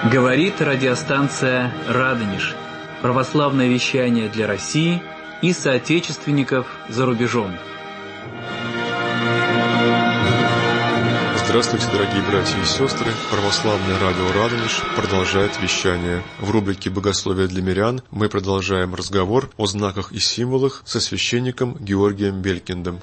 Говорит радиостанция «Радонеж». Православное вещание для России и соотечественников за рубежом. Здравствуйте, дорогие братья и сестры! Православное радио «Радонеж» продолжает вещание. В рубрике «Богословие для мирян» мы продолжаем разговор о знаках и символах со священником Георгием Белькиндом.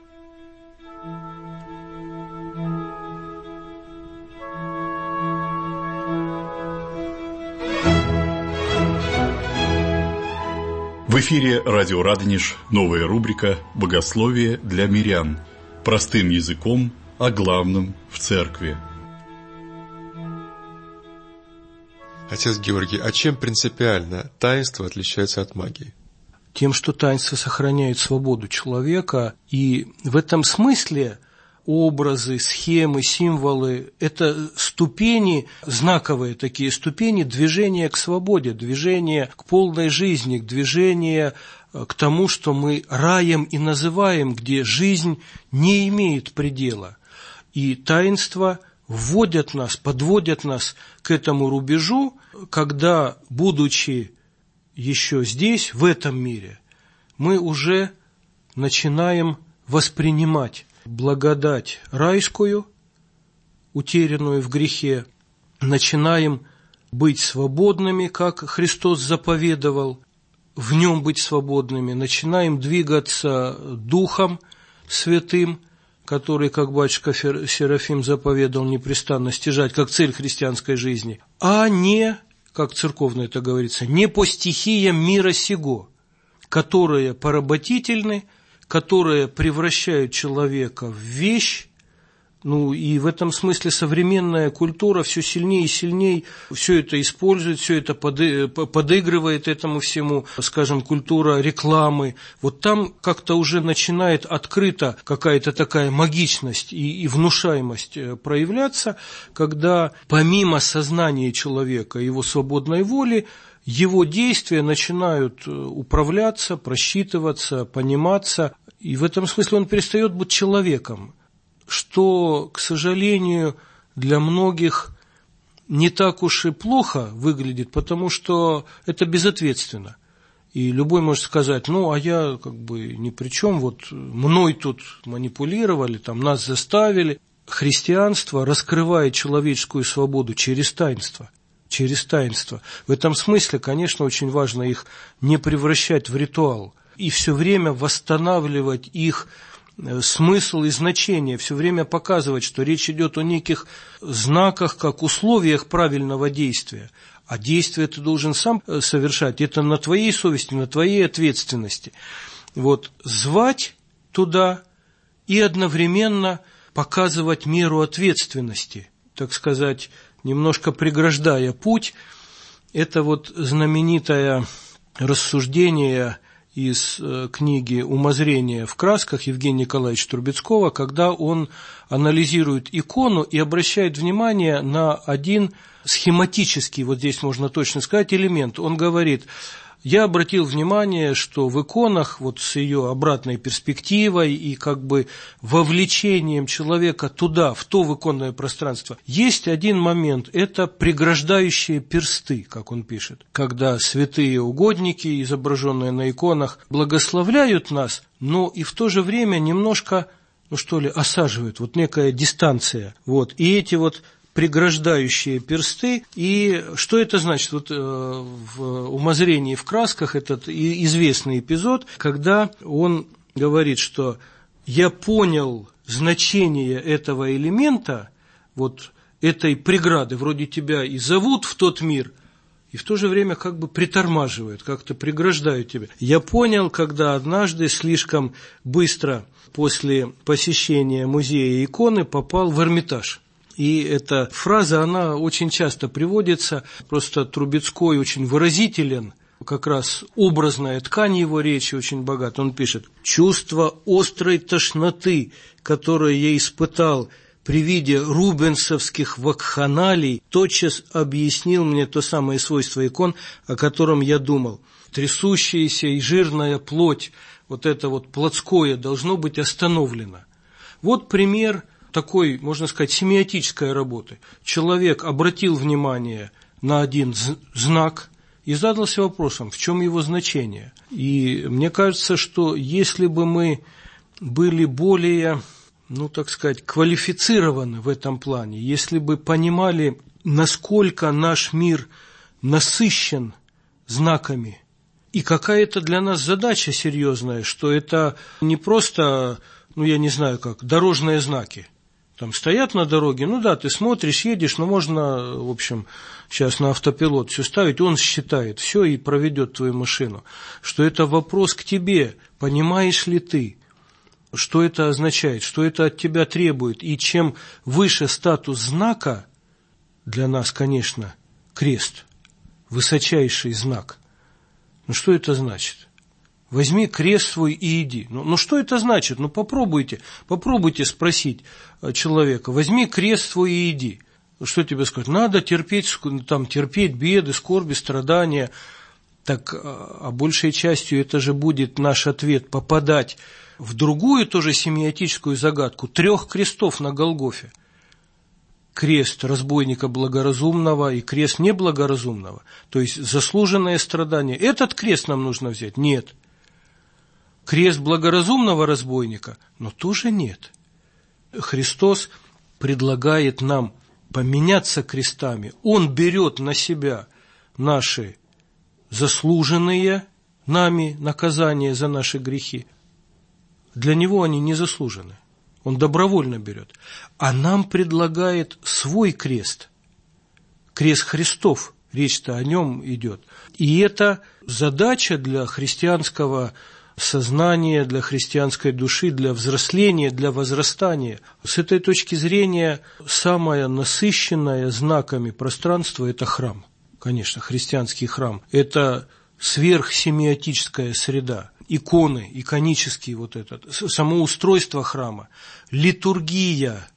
В эфире радио «Радонеж», новая рубрика «Богословие для мирян». Простым языком о главном в церкви. Отец Георгий, а чем принципиально таинство отличается от магии? Тем, что таинство сохраняет свободу человека, и в этом смысле образы, схемы, символы – это ступени, знаковые такие ступени движения к свободе, движения к полной жизни, к движения к тому, что мы раем и называем, где жизнь не имеет предела. И таинства вводят нас, подводят нас к этому рубежу, когда, будучи еще здесь, в этом мире, мы уже начинаем воспринимать благодать райскую, утерянную в грехе, начинаем быть свободными, как Христос заповедовал, в нем быть свободными, начинаем двигаться Духом Святым, который, как батюшка Серафим заповедал, непрестанно стяжать, как цель христианской жизни, а не, как церковно это говорится, не по стихиям мира сего, которые поработительны, которые превращают человека в вещь. И в этом смысле современная культура все сильнее и сильнее все это использует, все это подыгрывает этому всему, скажем, культура рекламы. Вот там как-то уже начинает открыто какая-то такая магичность и внушаемость проявляться, когда помимо сознания человека, его свободной воли, его действия начинают управляться, просчитываться, пониматься, и в этом смысле он перестает быть человеком, что, к сожалению, для многих не так уж и плохо выглядит, потому что это безответственно. И любой может сказать, а я ни при чем, мной тут манипулировали, нас заставили. Христианство раскрывает человеческую свободу через таинство. Через таинство. В этом смысле, конечно, очень важно их не превращать в ритуал и все время восстанавливать их смысл и значение, все время показывать, что речь идет о неких знаках, как условиях правильного действия. А действие ты должен сам совершать. Это на твоей совести, на твоей ответственности. Звать туда и одновременно показывать меру ответственности, так сказать, немножко преграждая путь. Это знаменитое рассуждение из книги «Умозрение в красках» Евгения Николаевича Трубецкого, когда он анализирует икону и обращает внимание на один схематический, здесь можно точно сказать, элемент. Он говорит: я обратил внимание, что в иконах с ее обратной перспективой и вовлечением человека туда, в то иконное пространство, есть один момент – это преграждающие персты, как он пишет, когда святые угодники, изображенные на иконах, благословляют нас, но и в то же время немножко, осаживают, некая дистанция. И эти преграждающие персты. И что это значит? В «Умозрении в красках» этот известный эпизод, когда он говорит, что я понял значение этого элемента, этой преграды, вроде тебя и зовут в тот мир, и в то же время притормаживают, как-то преграждают тебя. Я понял, когда однажды слишком быстро после посещения музея иконы попал в Эрмитаж. И эта фраза, она очень часто приводится, просто Трубецкой очень выразителен, как раз образная ткань его речи очень богата. Он пишет: «Чувство острой тошноты, которое я испытал при виде рубенсовских вакханалий, тотчас объяснил мне то самое свойство икон, о котором я думал. Трясущаяся и жирная плоть, это плотское, должно быть остановлено». Пример такой, можно сказать, семиотической работы. Человек обратил внимание на один знак и задался вопросом, в чем его значение. И мне кажется, что если бы мы были более, так сказать, квалифицированы в этом плане, если бы понимали, насколько наш мир насыщен знаками, и какая-то для нас задача серьезная, что это не просто, дорожные знаки. Там стоят на дороге, ты смотришь, едешь, можно, в общем, сейчас на автопилот все ставить, он считает все и проведет твою машину. Что это вопрос к тебе, понимаешь ли ты, что это означает, что это от тебя требует. И чем выше статус знака, для нас, конечно, крест, высочайший знак. Что это значит? Возьми крест свой и иди. Что это значит? Попробуйте спросить человека. Возьми крест свой и иди. Что тебе скажут? Надо терпеть беды, скорби, страдания. Так, а большей частью это же будет наш ответ попадать в другую тоже семиотическую загадку 3 крестов на Голгофе. Крест разбойника благоразумного и крест неблагоразумного. То есть заслуженное страдание. Этот крест нам нужно взять? Нет. Крест благоразумного разбойника? Но тоже нет. Христос предлагает нам поменяться крестами. Он берет на себя наши заслуженные нами наказания за наши грехи. Для Него они не заслужены. Он добровольно берет. А нам предлагает свой крест. Крест Христов. Речь-то о нем идет. И это задача для христианского сознания, для христианской души, для взросления, для возрастания. С этой точки зрения самое насыщенное знаками пространство – это храм. Конечно, христианский храм. Это сверхсемиотическая среда. Иконы, иконический само устройство храма, литургия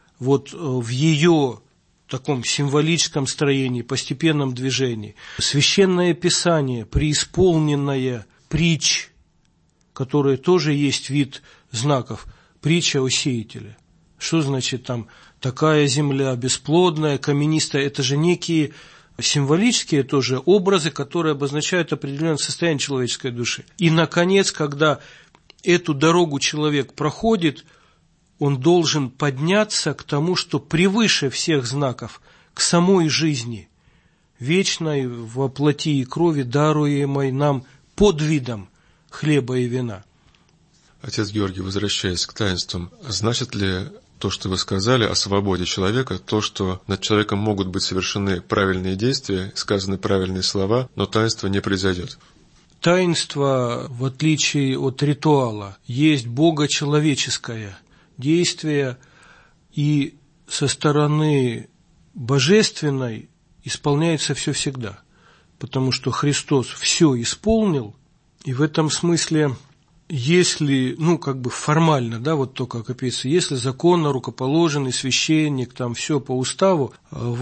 в ее таком символическом строении, постепенном движении, священное писание, преисполненное притч, которые тоже есть вид знаков, притча о сеятеле. Что значит там такая земля бесплодная, каменистая, это же некие символические тоже образы, которые обозначают определенное состояние человеческой души. И, наконец, когда эту дорогу человек проходит, он должен подняться к тому, что превыше всех знаков, к самой жизни, вечной во плоти и крови, даруемой нам под видом хлеба и вина. Отец Георгий, возвращаясь к таинствам, значит ли то, что вы сказали о свободе человека, то, что над человеком могут быть совершены правильные действия, сказаны правильные слова, но таинство не произойдет? Таинство, в отличие от ритуала, есть богочеловеческое действие, и со стороны божественной исполняется все всегда, потому что Христос все исполнил, и в этом смысле, если, формально, то, как описано, если законно рукоположенный священник, там все по уставу,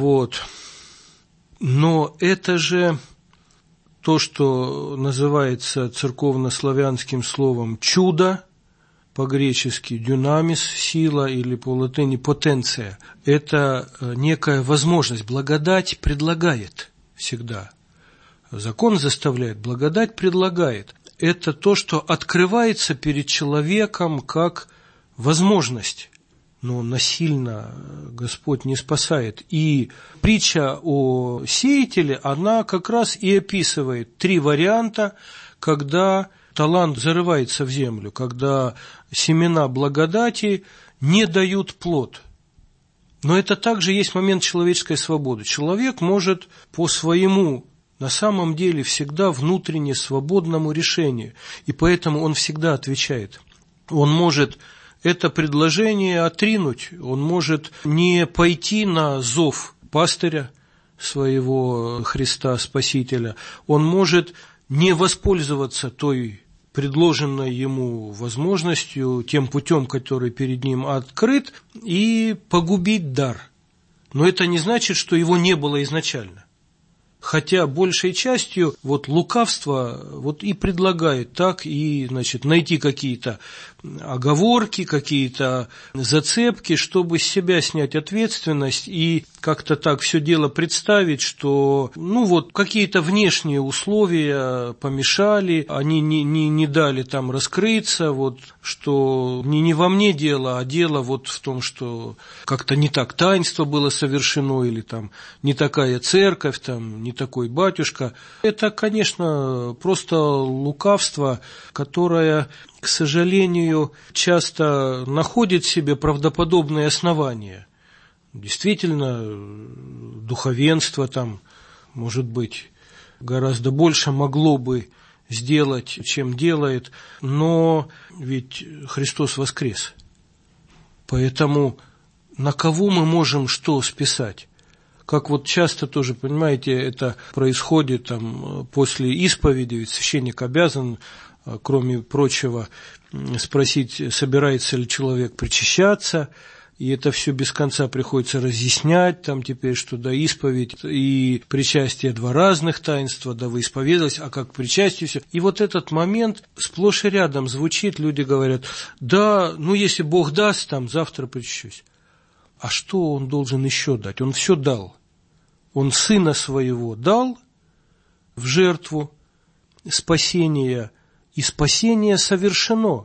но это же то, что называется церковнославянским словом чудо, по-гречески дюнамис, сила, или по-латыни потенция, это некая возможность, благодать предлагает всегда. Закон заставляет, благодать предлагает. Это то, что открывается перед человеком как возможность, но насильно Господь не спасает. И притча о сеятеле, она как раз и описывает 3 варианта, когда талант зарывается в землю, когда семена благодати не дают плод. Но это также есть момент человеческой свободы. Человек может по своему на самом деле всегда внутренне свободному решению, и поэтому он всегда отвечает. Он может это предложение отринуть, он может не пойти на зов пастыря своего Христа Спасителя, он может не воспользоваться той предложенной ему возможностью, тем путем, который перед ним открыт, и погубить дар. Но это не значит, что его не было изначально. Хотя большей частью вот лукавство вот и предлагает так, и, значит, найти какие-то оговорки, какие-то зацепки, чтобы с себя снять ответственность и как-то так все дело представить, что, ну вот, какие-то внешние условия помешали, они не дали там раскрыться, вот, что не во мне дело, а дело вот в том, что как-то не так таинство было совершено, или там не такая церковь, там не такой батюшка. Это, конечно, просто лукавство, которое, к сожалению, часто находит в себе правдоподобные основания. Действительно, духовенство там, может быть, гораздо больше могло бы сделать, чем делает, но ведь Христос воскрес. Поэтому на кого мы можем что списать? Как вот часто тоже, понимаете, это происходит там после исповеди, ведь священник обязан, кроме прочего, спросить, собирается ли человек причащаться, и это все без конца приходится разъяснять, там теперь, что да, исповедь и причастие два разных таинства, да, вы исповедовались, а как причастие все. И вот этот момент сплошь и рядом звучит, люди говорят, да, ну если Бог даст, там завтра причащусь. А что он должен еще дать? Он все дал. Он Сына Своего дал в жертву спасения, и спасение совершено.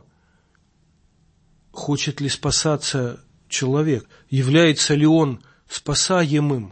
Хочет ли спасаться человек? Является ли он спасаемым?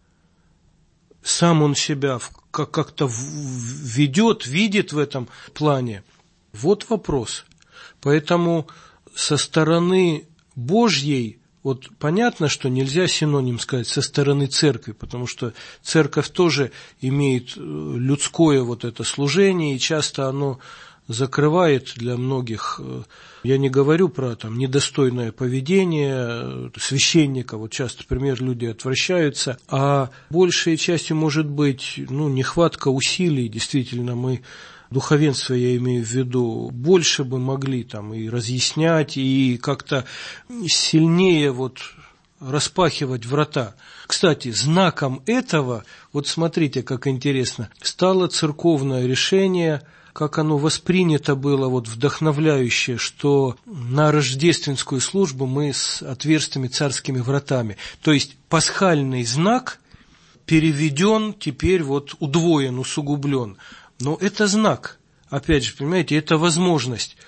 Сам он себя как-то ведет, видит в этом плане? Вот вопрос. Поэтому со стороны Божьей, вот понятно, что нельзя синоним сказать со стороны церкви, потому что церковь тоже имеет людское вот это служение, и часто оно закрывает для многих, я не говорю про там недостойное поведение священника, вот часто, например, люди отвращаются, а большей частью может быть, нехватка усилий, действительно, мы, духовенство я имею в виду, больше бы могли там и разъяснять, и как-то сильнее вот распахивать врата. Кстати, знаком этого, вот смотрите, как интересно, стало церковное решение, как оно воспринято было вот вдохновляюще, что на рождественскую службу мы с отверстыми царскими вратами. То есть пасхальный знак переведен, теперь вот удвоен, усугублен. Но это знак, опять же, понимаете, это возможность.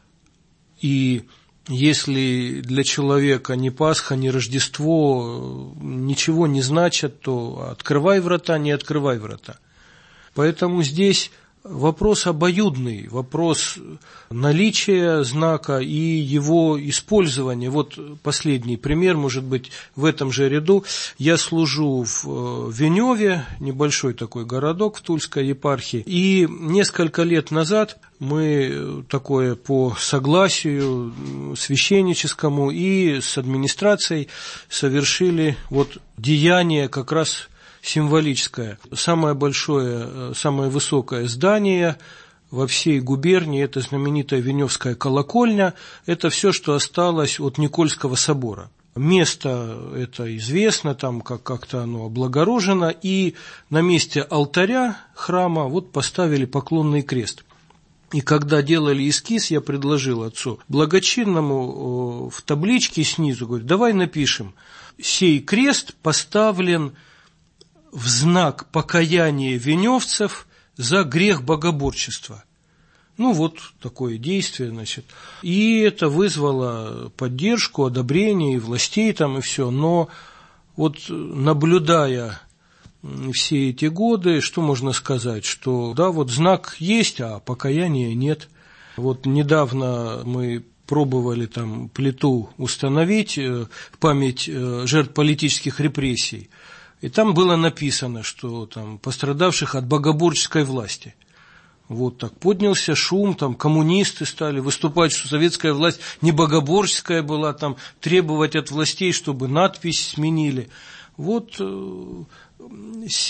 И если для человека ни Пасха, ни Рождество ничего не значат, то открывай врата, не открывай врата. Поэтому здесь вопрос обоюдный, вопрос наличия знака и его использования. Вот последний пример, может быть, в этом же ряду. Я служу в Веневе, небольшой такой городок в Тульской епархии, и несколько лет назад мы такое по согласию священническому и с администрацией совершили вот деяние как раз символическое. Самое большое, самое высокое здание во всей губернии, это знаменитая Веневская колокольня, это все, что осталось от Никольского собора. Место это известно, там как-то оно облагорожено, и на месте алтаря храма вот поставили поклонный крест. И когда делали эскиз, я предложил отцу благочинному в табличке снизу, говорю, давай напишем, сей крест поставлен в знак покаяния веневцев за грех богоборчества. Вот такое действие, значит. И это вызвало поддержку, одобрение и властей там, и все. Но вот наблюдая все эти годы, что можно сказать? Что да, вот знак есть, а покаяния нет. Вот недавно мы пробовали там плиту установить в память жертв политических репрессий. И там было написано, что там пострадавших от богоборческой власти. Вот так поднялся шум, там коммунисты стали выступать, что советская власть не богоборческая была, там требовать от властей, чтобы надпись сменили. Вот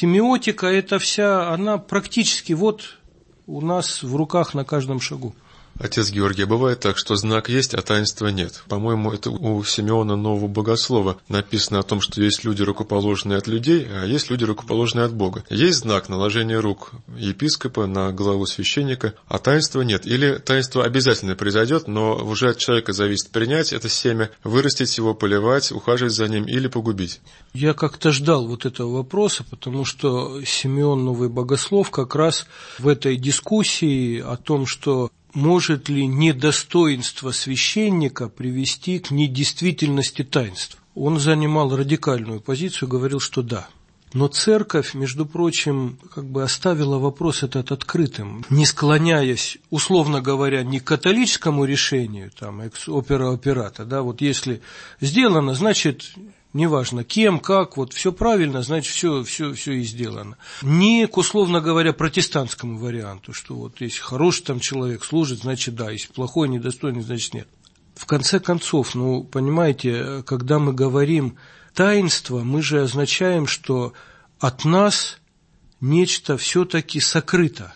семиотика эта вся, она практически вот у нас в руках на каждом шагу. Отец Георгий, бывает так, что знак есть, а таинства нет. По-моему, это у Симеона Нового Богослова написано о том, что есть люди, рукоположенные от людей, а есть люди, рукоположенные от Бога. Есть знак наложения рук епископа на голову священника, а таинства нет. Или таинство обязательно произойдет, но уже от человека зависит принять это семя, вырастить его, поливать, ухаживать за ним или погубить. Я как-то ждал вот этого вопроса, потому что Симеон Новый Богослов как раз в этой дискуссии о том, что может ли недостоинство священника привести к недействительности таинств, он занимал радикальную позицию, говорил, что да. Но церковь, между прочим, оставила вопрос этот открытым, не склоняясь, условно говоря, не к католическому решению, экс опера операта, вот если сделано, значит, неважно кем, как, все правильно, значит, все и сделано. Не к, условно говоря, протестантскому варианту, что если хороший человек служит, значит да, если плохой, недостойный, значит нет. В конце концов, понимаете, когда мы говорим таинство, мы же означаем, что от нас нечто все-таки сокрыто.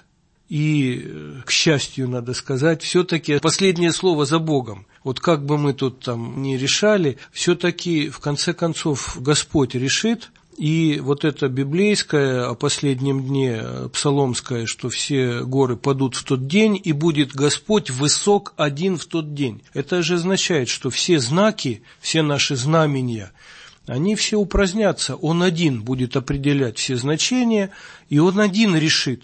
И, к счастью, надо сказать, все-таки последнее слово за Богом. Как бы мы тут ни решали, все-таки, в конце концов, Господь решит. И это библейское о последнем дне, псаломское, что все горы падут в тот день, и будет Господь высок один в тот день. Это же означает, что все знаки, все наши знамения, они все упразднятся. Он один будет определять все значения, и он один решит.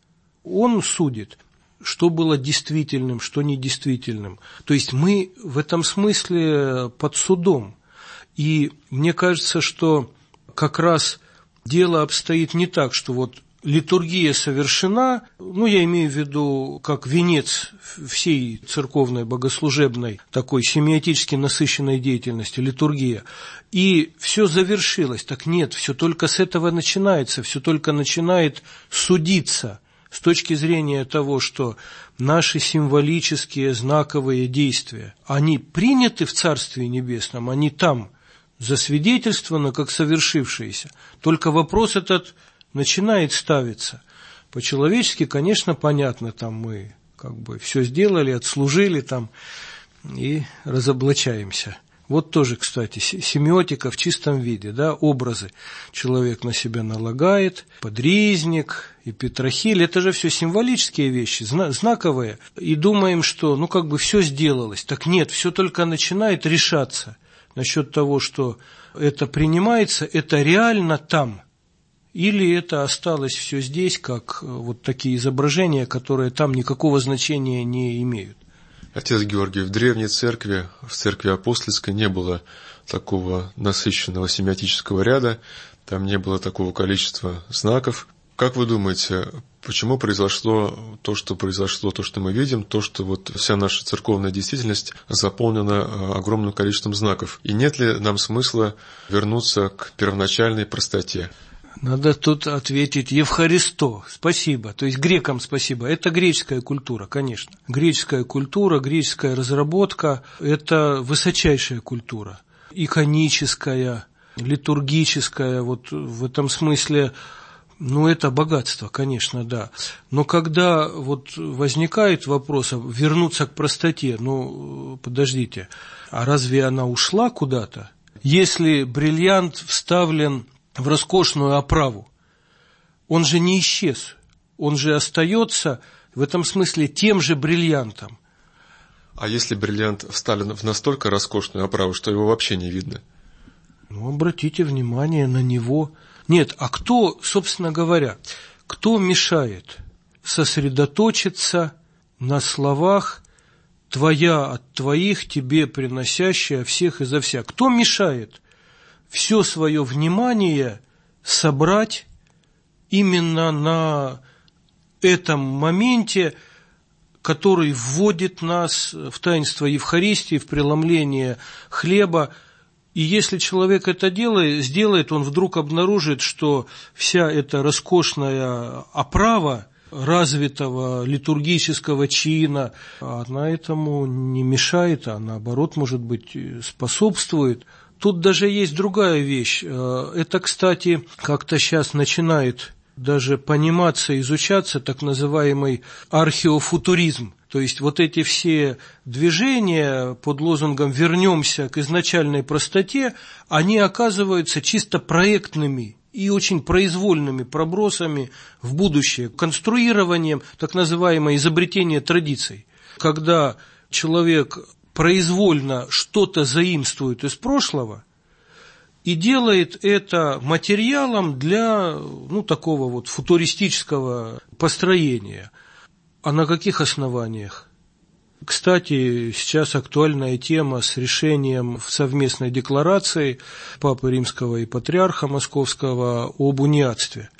Он судит, что было действительным, что недействительным. То есть мы в этом смысле под судом. И мне кажется, что как раз дело обстоит не так, что литургия совершена, я имею в виду как венец всей церковной богослужебной такой семиотически насыщенной деятельности, литургия, и все завершилось. Так нет, все только с этого начинается, все только начинает судиться с точки зрения того, что наши символические знаковые действия, они приняты в Царстве Небесном, они там засвидетельствованы как совершившиеся. Только вопрос этот начинает ставиться. По-человечески, конечно, понятно, мы все сделали, отслужили и разоблачаемся. Тоже, кстати, семиотика в чистом виде, образы человек на себя налагает, подризник, эпитрахиль, это же все символические вещи, знаковые, и думаем, что, все сделалось. Так нет, все только начинает решаться насчет того, что это принимается, это реально там, или это осталось все здесь, как такие изображения, которые там никакого значения не имеют. Отец Георгий, в древней церкви, в церкви апостольской, не было такого насыщенного семиотического ряда, там не было такого количества знаков. Как вы думаете, почему произошло то, что мы видим, то, что вся наша церковная действительность заполнена огромным количеством знаков? И нет ли нам смысла вернуться к первоначальной простоте? Надо тут ответить Евхаристо, спасибо, то есть грекам спасибо. Это греческая культура, конечно. Греческая культура, греческая разработка – это высочайшая культура. Иконическая, литургическая, в этом смысле, это богатство, конечно, да. Но когда возникает вопрос вернуться к простоте, подождите, а разве она ушла куда-то? Если бриллиант вставлен в роскошную оправу, он же не исчез, он же остается в этом смысле тем же бриллиантом. А если бриллиант вставлен в настолько роскошную оправу, что его вообще не видно? Обратите внимание на него. Нет, а кто, собственно говоря, кто мешает сосредоточиться на словах «твоя от твоих, тебе приносящая всех изо вся»? Кто мешает все свое внимание собрать именно на этом моменте, который вводит нас в таинство Евхаристии, в преломление хлеба? И если человек это сделает, он вдруг обнаружит, что вся эта роскошная оправа развитого литургического чина, она этому не мешает, а наоборот, может быть, способствует. Тут даже есть другая вещь. Это, кстати, как-то сейчас начинает даже пониматься, изучаться так называемый археофутуризм. То есть вот эти все движения под лозунгом «вернемся к изначальной простоте», они оказываются чисто проектными и очень произвольными пробросами в будущее, конструированием, так называемое изобретение традиций. Когда человек произвольно что-то заимствует из прошлого и делает это материалом для такого вот футуристического построения. А на каких основаниях? Кстати, сейчас актуальная тема с решением в совместной декларации Папы Римского и Патриарха Московского об униатстве,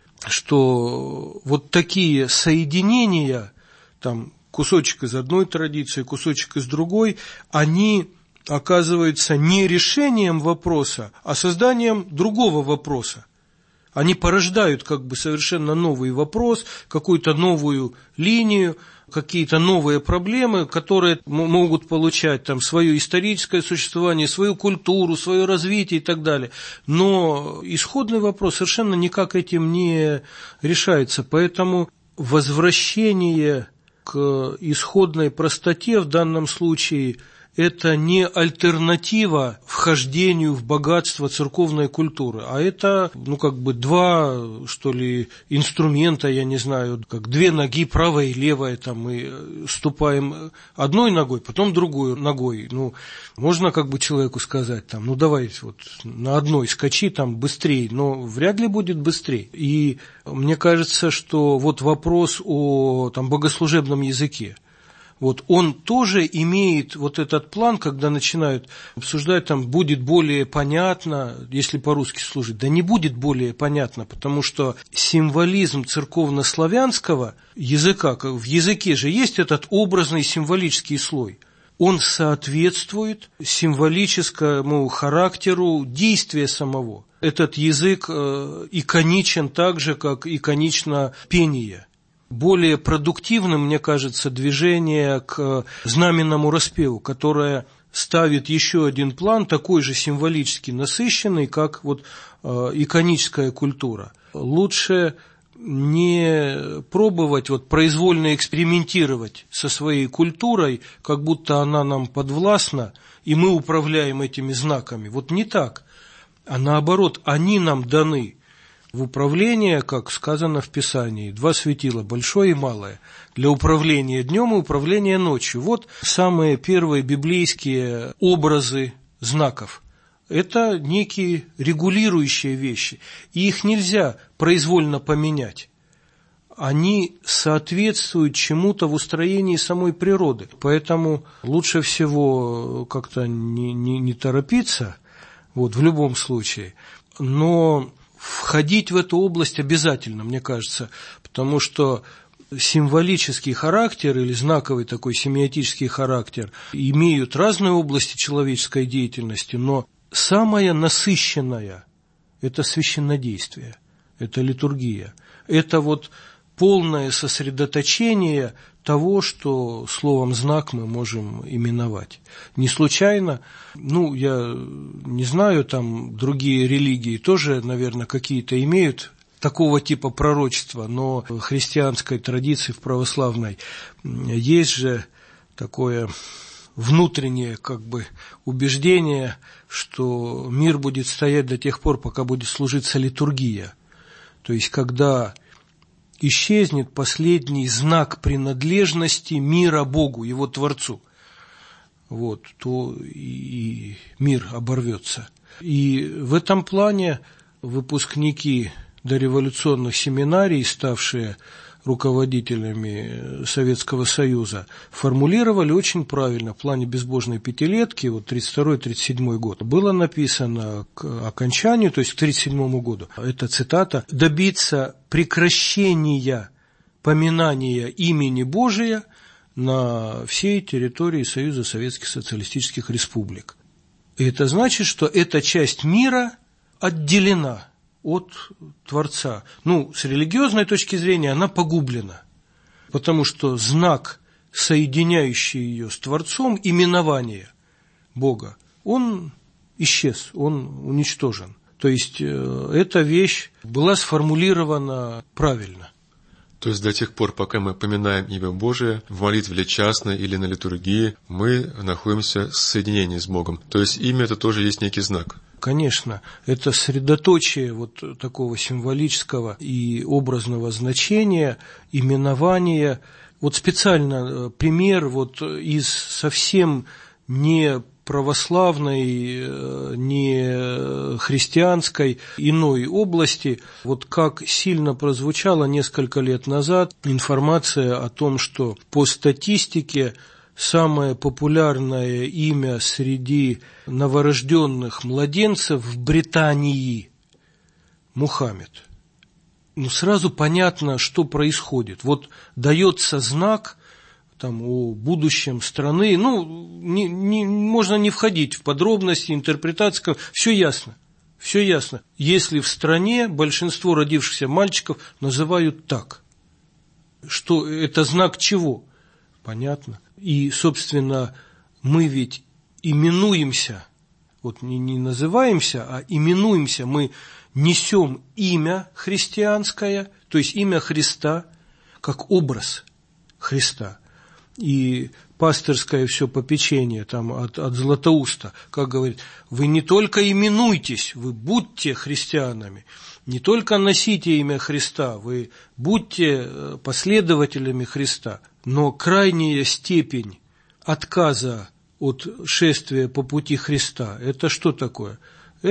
что вот такие соединения, там кусочек из одной традиции, кусочек из другой, они оказываются не решением вопроса, а созданием другого вопроса. Они порождают совершенно новый вопрос, какую-то новую линию, какие-то новые проблемы, которые могут получать свое историческое существование, свою культуру, свое развитие и так далее. Но исходный вопрос совершенно никак этим не решается. Поэтому возвращение к исходной простоте в данном случае – это не альтернатива вхождению в богатство церковной культуры, а это, два, инструмента, я не знаю, как две ноги, правая и левая, мы ступаем одной ногой, потом другой ногой. Можно человеку сказать, давай на одной скачи быстрее, но вряд ли будет быстрее. И мне кажется, что вопрос о богослужебном языке, он тоже имеет этот план, когда начинают обсуждать, будет более понятно, если по-русски служить. Да не будет более понятно, потому что символизм церковнославянского языка, в языке же есть этот образный символический слой. Он соответствует символическому характеру действия самого. Этот язык иконичен так же, как иконично пение. Более продуктивным, мне кажется, движение к знаменному распеву, которое ставит еще один план, такой же символически насыщенный, как иконическая культура. Лучше не пробовать произвольно экспериментировать со своей культурой, как будто она нам подвластна, и мы управляем этими знаками. Не так, а наоборот, они нам даны. В управление, как сказано в Писании, 2 светила, большое и малое, для управления днем и управления ночью. Самые первые библейские образы знаков. Это некие регулирующие вещи, и их нельзя произвольно поменять. Они соответствуют чему-то в устроении самой природы. Поэтому лучше всего как-то не торопиться, в любом случае, но входить в эту область обязательно, мне кажется, потому что символический характер или знаковый такой семиотический характер имеют разные области человеческой деятельности, но самая насыщенная – это священнодействие, это литургия, это полное сосредоточение того, что словом «знак» мы можем именовать. Не случайно, я не знаю, другие религии тоже, наверное, какие-то имеют такого типа пророчества, но в христианской традиции, в православной, есть же такое внутреннее убеждение, что мир будет стоять до тех пор, пока будет служиться литургия. То есть, когда исчезнет последний знак принадлежности мира Богу, Его Творцу, то и мир оборвется. И в этом плане выпускники дореволюционных семинарий, ставшие руководителями Советского Союза, формулировали очень правильно в плане безбожной пятилетки, 32-37 год, было написано к окончанию, то есть к 37 году, это цитата, добиться прекращения поминания имени Божия на всей территории Союза Советских Социалистических Республик. И это значит, что эта часть мира отделена от Творца. С религиозной точки зрения она погублена, потому что знак, соединяющий ее с Творцом, именование Бога, он исчез, он уничтожен. То есть эта вещь была сформулирована правильно. То есть до тех пор, пока мы поминаем имя Божие в молитве или частной, или на литургии, мы находимся в соединении с Богом. То есть имя это тоже есть некий знак. Конечно, это средоточие вот такого символического и образного значения, именования. Вот специально пример вот из совсем не православной, не христианской, иной области, вот как сильно прозвучала несколько лет назад информация о том, что по статистике самое популярное имя среди новорожденных младенцев в Британии – Мухаммед. Сразу понятно, что происходит. Вот дается знак там, о будущем страны, можно не входить в подробности, интерпретации, все ясно, все ясно. Если в стране большинство родившихся мальчиков называют так, что это знак чего? Понятно. И, собственно, мы ведь именуемся, вот не называемся, а именуемся, мы несем имя христианское, то есть имя Христа, как образ Христа. И пастырское все попечение там, от Златоуста, как говорит, вы не только именуйтесь, вы будьте христианами, не только носите имя Христа, вы будьте последователями Христа, но крайняя степень отказа от шествия по пути Христа – это что такое?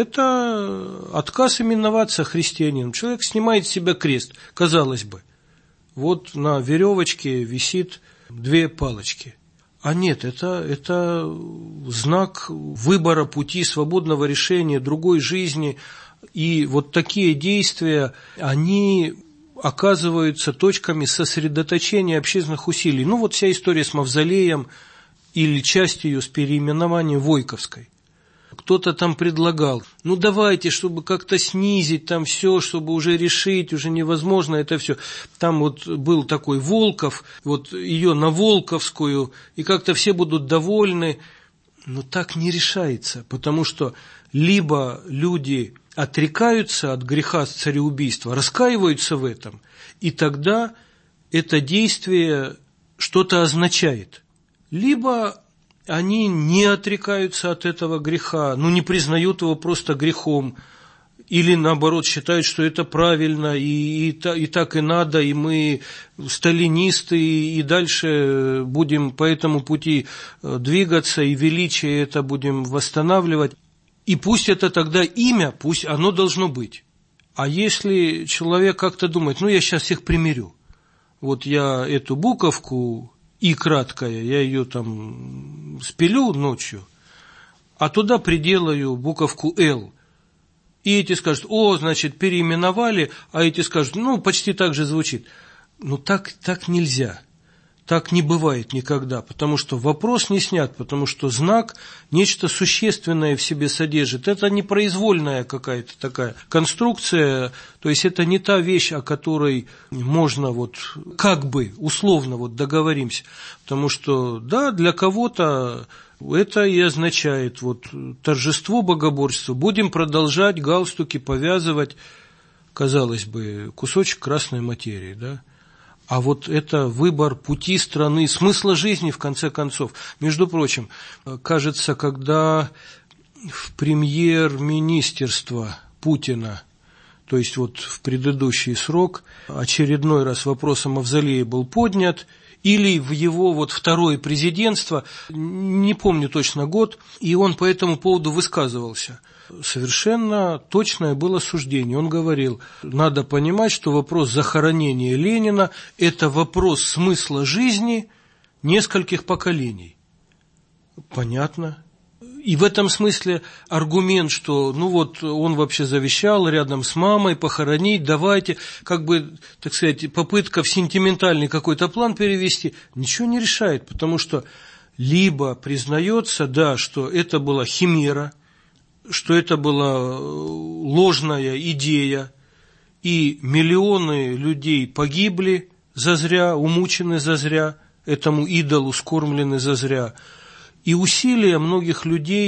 Это отказ именоваться христианином. Человек снимает с себя крест, казалось бы. Вот на веревочке висит 2 палочки. А нет, это знак выбора пути, свободного решения, другой жизни. И вот такие действия, они оказываются точками сосредоточения общественных усилий. Вот вся история с Мавзолеем или часть ее с переименованием Войковской. Кто-то там предлагал, давайте, чтобы как-то снизить там все, чтобы уже решить, уже невозможно это все. Там вот был такой Волков, вот ее на Волковскую, и как-то все будут довольны. Но так не решается, потому что либо люди отрекаются от греха цареубийства, раскаиваются в этом, и тогда это действие что-то означает. Либо они не отрекаются от этого греха, не признают его просто грехом, или наоборот считают, что это правильно, и так и надо, и мы сталинисты, и дальше будем по этому пути двигаться, и величие это будем восстанавливать. И пусть это тогда имя, пусть оно должно быть. А если человек как-то думает, я сейчас их примирю, вот я эту буковку И краткая, я ее там спилю ночью, а туда приделаю буковку «Л». И эти скажут, значит, переименовали, а эти скажут, почти так же звучит. Так нельзя. Так не бывает никогда, потому что вопрос не снят, потому что знак нечто существенное в себе содержит. Это не произвольная какая-то такая конструкция, то есть это не та вещь, о которой можно условно договоримся. Потому что, для кого-то это и означает торжество богоборчества. Будем продолжать галстуки повязывать, казалось бы, кусочек красной материи, да? А это выбор пути страны, смысла жизни, в конце концов. Между прочим, кажется, когда в премьер-министерство Путина, то есть в предыдущий срок, очередной раз вопрос о Мавзолее был поднят, или в его второе президентство, не помню точно год, и он по этому поводу высказывался. Совершенно точное было суждение. Он говорил, надо понимать, что вопрос захоронения Ленина – это вопрос смысла жизни нескольких поколений. Понятно. И в этом смысле аргумент, что он вообще завещал рядом с мамой похоронить, давайте, так сказать, попытка в сентиментальный какой-то план перевести, ничего не решает, потому что либо признается, что это была химера, что это была ложная идея, и миллионы людей погибли зазря, умучены зазря, этому идолу скормлены зазря, и усилия многих людей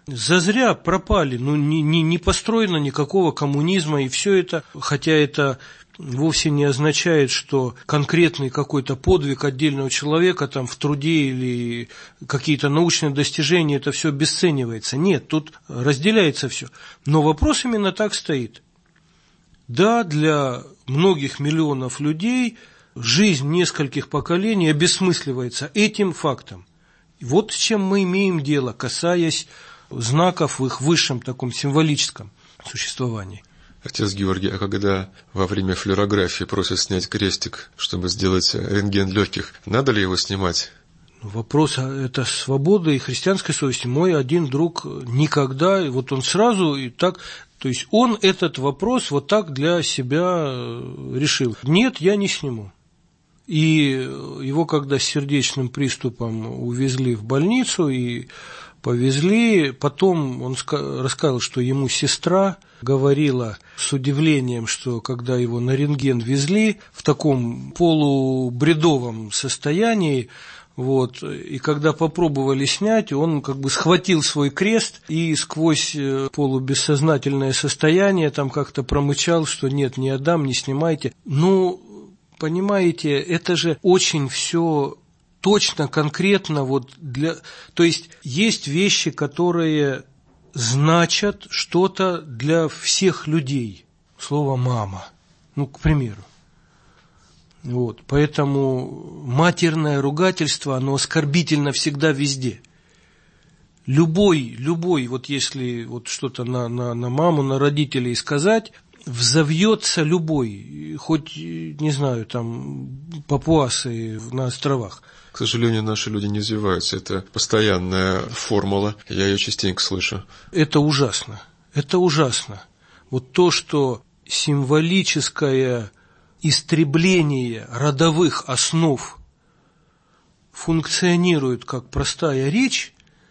зазря пропали, не построено никакого коммунизма, и все это, хотя это вовсе не означает, что конкретный какой-то подвиг отдельного человека там в труде или какие-то научные достижения, это все обесценивается. Нет, тут разделяется все. Но вопрос именно так стоит. Да, для многих миллионов людей жизнь нескольких поколений обесмысливается этим фактом. Вот с чем мы имеем дело, касаясь знаков в их высшем таком символическом существовании. Отец Георгий, а когда во время флюорографии просят снять крестик, чтобы сделать рентген легких, надо ли его снимать? Вопрос это свободы и христианской совести. Мой один друг никогда, вот он сразу и так, то есть он этот вопрос вот так для себя решил. Нет, я не сниму. И его, когда с сердечным приступом увезли в больницу и повезли, потом он рассказал, что ему сестра говорила с удивлением, что когда его на рентген везли в таком полубредовом состоянии, вот, и когда попробовали снять, он как бы схватил свой крест и сквозь полубессознательное состояние там как-то промычал, что нет, не отдам, не снимайте. Ну, понимаете, это же очень все точно, конкретно, вот для... То есть есть вещи, которые значат что-то для всех людей. Слово «мама», ну, к примеру. Вот, поэтому матерное ругательство, оно оскорбительно всегда везде. Любой, вот если вот что-то на маму, на родителей сказать, взовьется любой, хоть, не знаю, там, папуасы на островах. К сожалению, наши люди не извиваются. Это постоянная формула. Я ее частенько слышу. Это ужасно. Это ужасно. Вот то, что символическое истребление родовых основ функционирует как простая речь,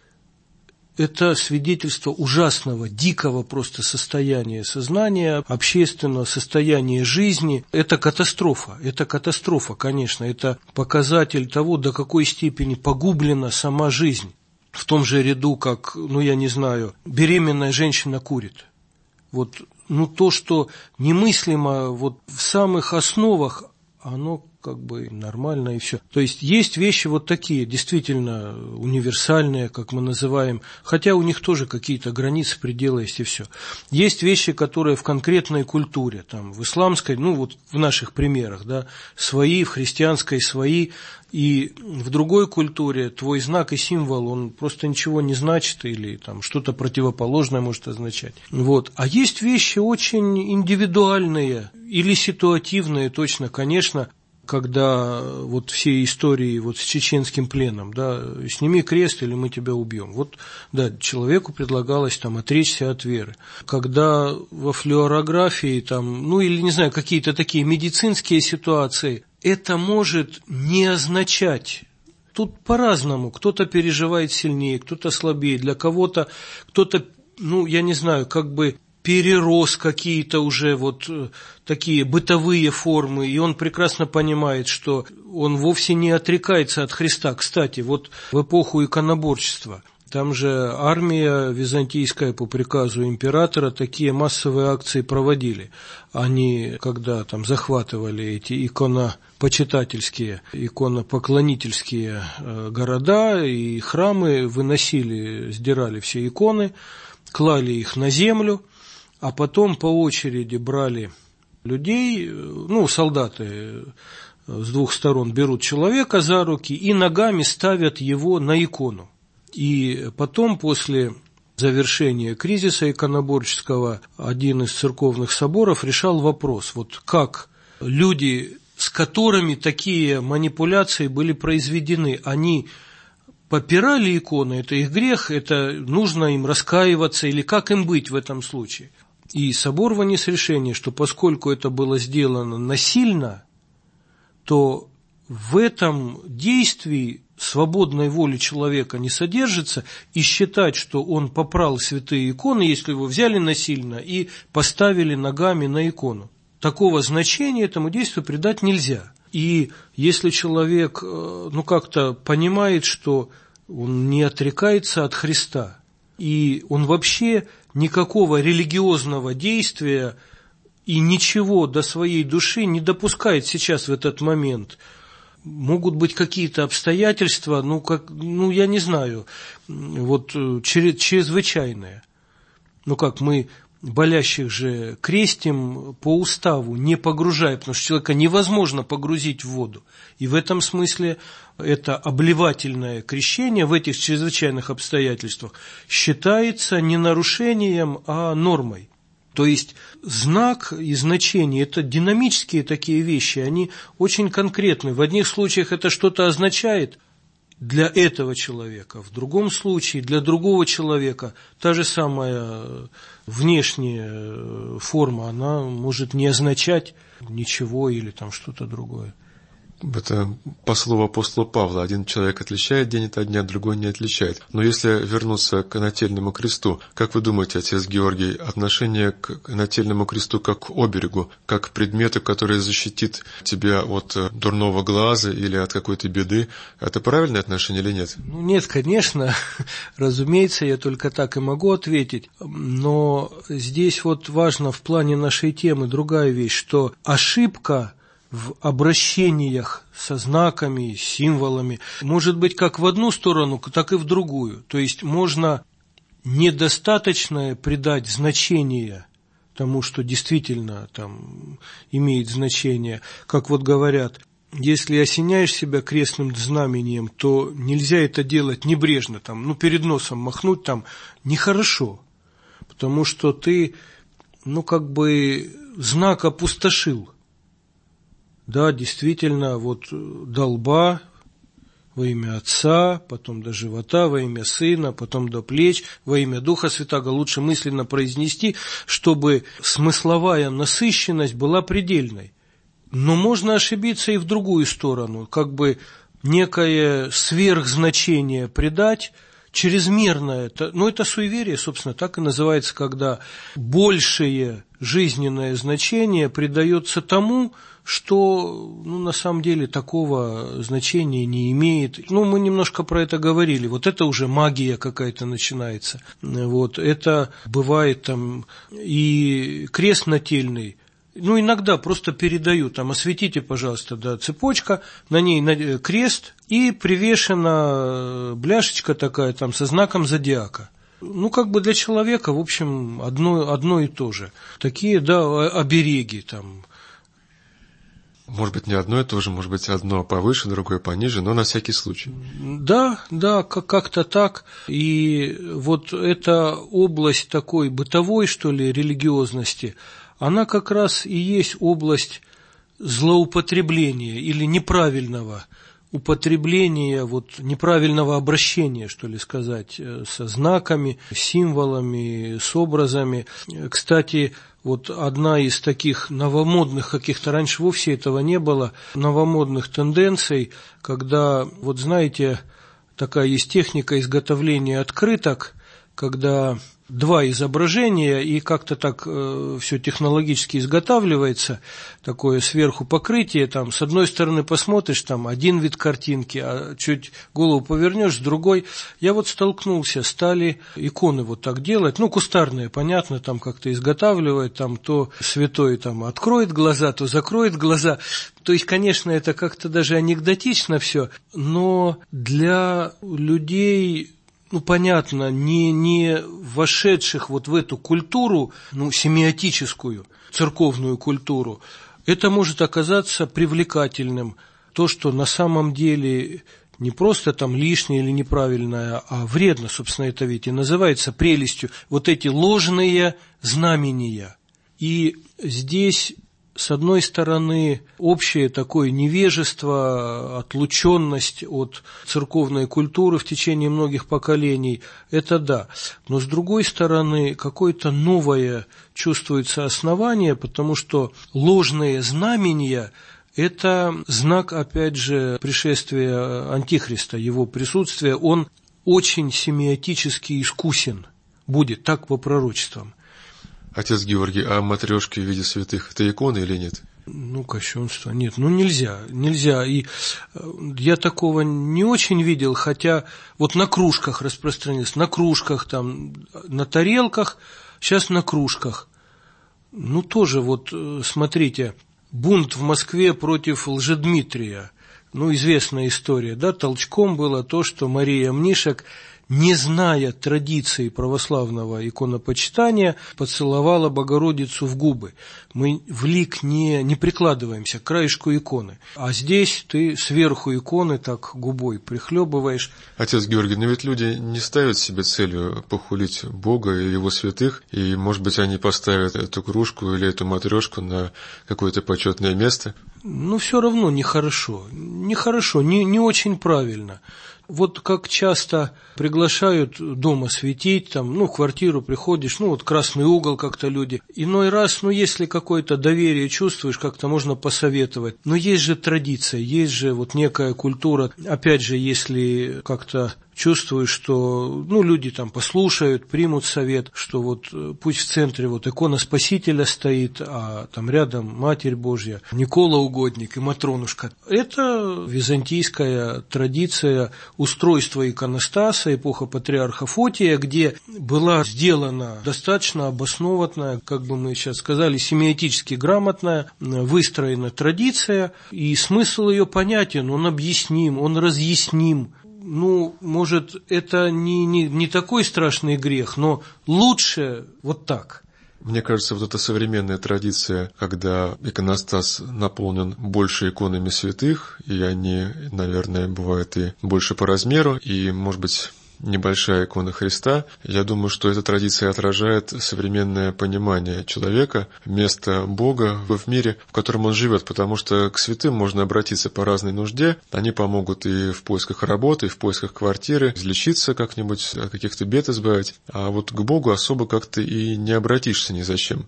это свидетельство ужасного, дикого просто состояния сознания, общественного состояния жизни. Это катастрофа, конечно. Это показатель того, до какой степени погублена сама жизнь. В том же ряду, как, я не знаю, беременная женщина курит. Вот, то, что немыслимо вот в самых основах, оно как бы нормально и все. То есть есть вещи вот такие, действительно универсальные, как мы называем, хотя у них тоже какие-то границы, пределы есть и все. Есть вещи, которые в конкретной культуре, там, в исламской, вот в наших примерах, да, свои, в христианской свои, и в другой культуре твой знак и символ, он просто ничего не значит или там что-то противоположное может означать. Вот. А есть вещи очень индивидуальные или ситуативные, точно, конечно, когда вот все истории вот с чеченским пленом, да, сними крест или мы тебя убьем. Вот, да, человеку предлагалось там отречься от веры. Когда во флюорографии там, или не знаю, какие-то такие медицинские ситуации, это может не означать. Тут по-разному. Кто-то переживает сильнее, кто-то слабее. Для кого-то, кто-то, я не знаю, как бы перерос какие-то уже вот такие бытовые формы, и он прекрасно понимает, что он вовсе не отрекается от Христа. Кстати, вот в эпоху иконоборчества, там же армия византийская по приказу императора такие массовые акции проводили. Они, когда там захватывали эти иконопочитательские, иконопоклонительские города и храмы, выносили, сдирали все иконы, клали их на землю, а потом по очереди брали людей, солдаты с двух сторон берут человека за руки и ногами ставят его на икону. И потом, после завершения кризиса иконоборческого, один из церковных соборов решал вопрос, вот как люди, с которыми такие манипуляции были произведены, они попирали иконы, это их грех, это нужно им раскаиваться, или как им быть в этом случае? И собор вынес решение, что поскольку это было сделано насильно, то в этом действии свободной воли человека не содержится, и считать, что он попрал святые иконы, если его взяли насильно и поставили ногами на икону. Такого значения этому действию придать нельзя. И если человек как-то понимает, что он не отрекается от Христа, и он вообще никакого религиозного действия и ничего до своей души не допускает сейчас в этот момент. Могут быть какие-то обстоятельства, я не знаю, чрезвычайные. Как мы болящих же крестим по уставу, не погружая, потому что человека невозможно погрузить в воду. И в этом смысле это обливательное крещение в этих чрезвычайных обстоятельствах считается не нарушением, а нормой. То есть знак и значение – это динамические такие вещи, они очень конкретны. В одних случаях это что-то означает для этого человека, в другом случае для другого человека та же самая внешняя форма, она может не означать ничего или там что-то другое. Это по слову апостола Павла. Один человек отличает день от дня, другой не отличает. Но если вернуться к нательному кресту, как вы думаете, отец Георгий, отношение к нательному кресту как к оберегу, как к предмету, который защитит тебя от дурного глаза или от какой-то беды, это правильное отношение или нет? Нет, конечно, разумеется, я только так и могу ответить. Но здесь важно в плане нашей темы другая вещь, что ошибка в обращениях со знаками, символами может быть как в одну сторону, так и в другую. То есть можно недостаточное придать значение тому, что действительно там имеет значение. Как говорят, если осеняешь себя крестным знамением, то нельзя это делать небрежно, перед носом махнуть нехорошо, потому что ты, знак опустошил. Да, действительно, до лба во имя Отца, потом до живота во имя Сына, потом до плеч во имя Духа Святаго. Лучше мысленно произнести, чтобы смысловая насыщенность была предельной. Но можно ошибиться и в другую сторону, некое сверхзначение придать, чрезмерное, это суеверие, собственно, так и называется, когда большее жизненное значение придается тому, что, на самом деле, такого значения не имеет. Мы немножко про это говорили. Это уже магия какая-то начинается. Это бывает и крест нательный. Иногда просто передаю, осветите, пожалуйста, цепочка, на ней крест и привешена бляшечка такая со знаком зодиака. Для человека, в общем, одно и то же. Такие, обереги Может быть, не одно и то же, может быть, одно повыше, другое пониже, но на всякий случай. Да, как-то так. И эта область такой бытовой, что ли, религиозности, она как раз и есть область злоупотребления или неправильного употребления, неправильного обращения, что ли сказать, со знаками, символами, с образами. Кстати, одна из таких новомодных, каких-то раньше вовсе этого не было, новомодных тенденций, когда, знаете, такая есть техника изготовления открыток, когда два изображения, и как-то так все технологически изготавливается, такое сверху покрытие, с одной стороны посмотришь, один вид картинки, а чуть голову повернешь, с другой. Я столкнулся, стали иконы так делать, кустарные, понятно, как-то изготавливают, то святой откроет глаза, то закроет глаза. То есть, конечно, это как-то даже анекдотично все, но для людей... понятно, не вошедших в эту культуру, семиотическую, церковную культуру, это может оказаться привлекательным. То, что на самом деле не просто лишнее или неправильное, а вредно, собственно, это ведь и называется прелестью, эти ложные знамения. И здесь... С одной стороны, общее такое невежество, отлученность от церковной культуры в течение многих поколений, это да. Но с другой стороны, какое-то новое чувствуется основание, потому что ложные знамения – это знак, опять же, пришествия Антихриста, его присутствия. Он очень семиотически искусен будет, так по пророчествам. Отец Георгий, а матрешки в виде святых – это иконы или нет? Кощунство. Нет, нельзя. И я такого не очень видел, хотя вот на кружках распространилось, на кружках, там, на тарелках, сейчас на кружках. Тоже вот, смотрите, бунт в Москве против Лжедмитрия. Известная история, да, толчком было то, что Мария Мнишек, не зная традиции православного иконопочитания, поцеловала Богородицу в губы. Мы в лик не прикладываемся к краешку иконы, а здесь ты сверху иконы так губой прихлебываешь. Отец Георгий, но ведь люди не ставят себе целью похулить Бога и Его святых, и, может быть, они поставят эту кружку или эту матрешку на какое-то почетное место? Все равно нехорошо, не очень правильно. Вот как часто приглашают дома светить, там, в квартиру приходишь, красный угол как-то люди. Иной раз, если какое-то доверие чувствуешь, как-то можно посоветовать. Но есть же традиция, есть же вот некая культура. Опять же, если как-то чувствуешь, что люди там послушают, примут совет, что вот пусть в центре вот икона Спасителя стоит, а там рядом Матерь Божья, Никола Угодник и Матронушка. Это византийская традиция устройства иконостаса, эпоха патриарха Фотия, где была сделана достаточно обоснованная, как бы мы сейчас сказали, семиотически грамотная, выстроена традиция, и смысл ее понятен, он объясним, он разъясним. Может, это не такой страшный грех, но лучше вот так. Мне кажется, вот эта современная традиция, когда иконостас наполнен больше иконами святых, и они, наверное, бывают и больше по размеру, и, может быть, небольшая икона Христа, я думаю, что эта традиция отражает современное понимание человека, место Бога в мире, в котором он живет, потому что к святым можно обратиться по разной нужде, они помогут и в поисках работы, и в поисках квартиры, излечиться как-нибудь, от каких-то бед избавить, а вот к Богу особо как-то и не обратишься ни зачем.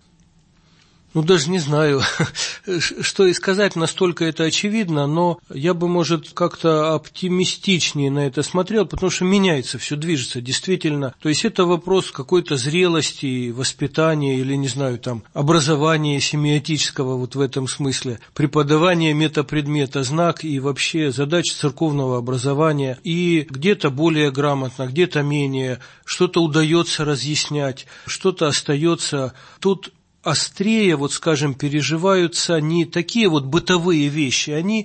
Даже не знаю, что и сказать, настолько это очевидно, но я бы, может, как-то оптимистичнее на это смотрел, потому что меняется, все движется, действительно. То есть это вопрос какой-то зрелости, воспитания или, не знаю, там, образования семиотического вот в этом смысле, преподавания метапредмета, знак и вообще задач церковного образования. И где-то более грамотно, где-то менее, что-то удается разъяснять, что-то остается. Тут острее, вот скажем, переживаются не такие вот бытовые вещи, они,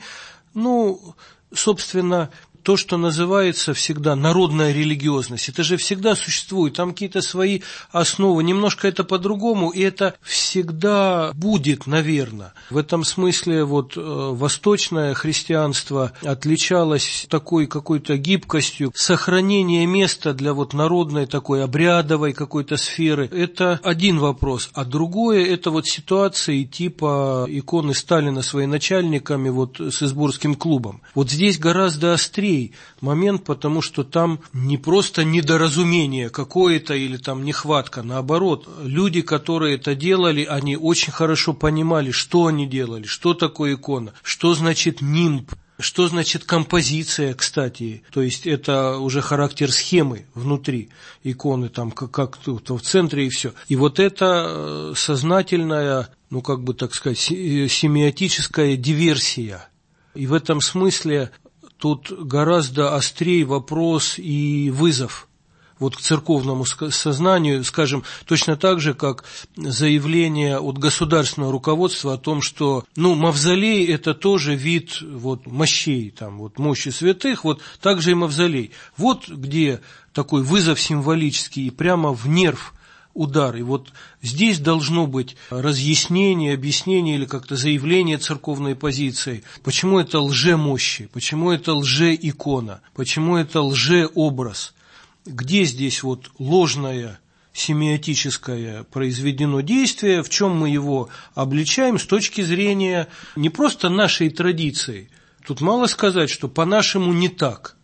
собственно, то, что называется всегда народная религиозность, это же всегда существует, там какие-то свои основы, немножко это по-другому, и это всегда будет, наверное. В этом смысле вот восточное христианство отличалось такой какой-то гибкостью, сохранение места для вот народной такой обрядовой какой-то сферы. Это один вопрос, а другое это вот ситуации типа иконы Сталина с военачальниками вот с Изборским клубом. Вот здесь гораздо острее момент, потому что там не просто недоразумение какое-то или там нехватка, наоборот, люди, которые это делали, они очень хорошо понимали, что они делали, что такое икона, что значит нимб, что значит композиция, кстати, то есть это уже характер схемы внутри иконы, там как тут в центре и все. И вот это сознательная, как бы так сказать, семиотическая диверсия. И в этом смысле тут гораздо острее вопрос и вызов вот к церковному сознанию, скажем, точно так же, как заявление от государственного руководства о том, что, мавзолей – это тоже вид вот мощей, там, вот мощи святых, вот так же и мавзолей. Вот где такой вызов символический, прямо в нерв удар. И вот здесь должно быть разъяснение, объяснение или как-то заявление церковной позиции. Почему это лжемощи? Почему это лжеикона? Почему это лжеобраз? Где здесь вот ложное семиотическое произведено действие, в чем мы его обличаем с точки зрения не просто нашей традиции. Тут мало сказать, что по-нашему не так.